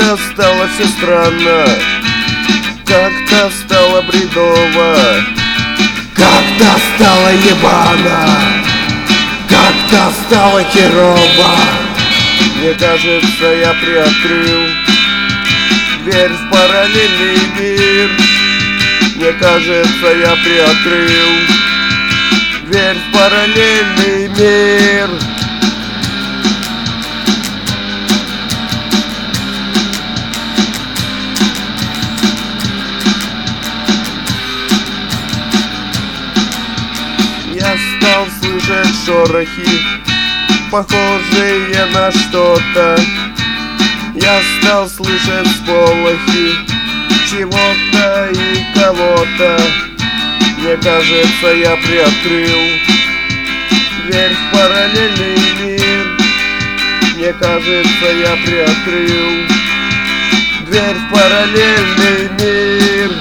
Как-то стало все странно, как-то стало бредово, как-то стало ебано, как-то стало херово. Мне кажется, я приоткрыл дверь в параллельный мир. Мне кажется, я приоткрыл дверь в параллельный мир. Я стал слышать шорохи, похожие на что-то. Я стал слышать сполохи чего-то и кого-то. Мне кажется, я приоткрыл дверь в параллельный мир. Мне кажется, я приоткрыл дверь в параллельный мир.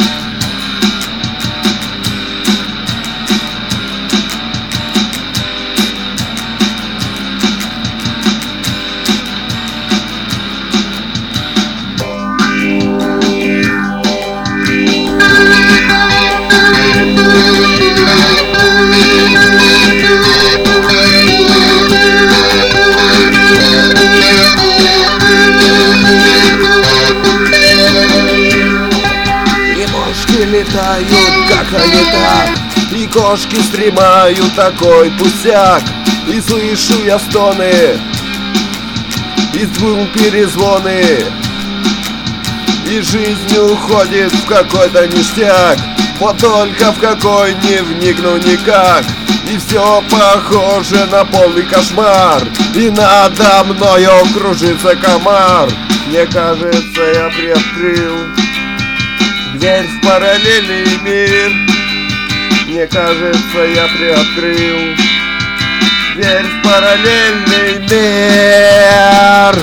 Летают, как они так, и кошки стремают такой пустяк. И слышу я стоны, и звук перезвоны, и жизнь уходит в какой-то ништяк. Вот только в какой не вникну никак. И все похоже на полный кошмар, и надо мною кружится комар. Мне кажется, я приоткрыл дверь в параллельный мир. Мне кажется, я приоткрыл дверь в параллельный мир.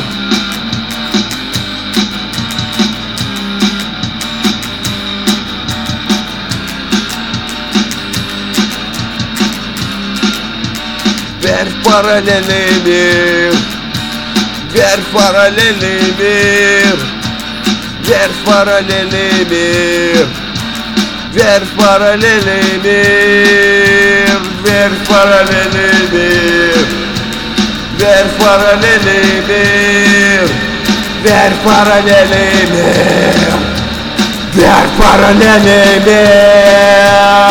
Дверь в параллельный мир. Дверь в параллельный мир. Дверь в параллельный мир. Дверь в параллельный мир. Дверь в параллельный мир. Дверь в параллельный мир. Дверь в параллельный мир. Дверь в параллельный мир.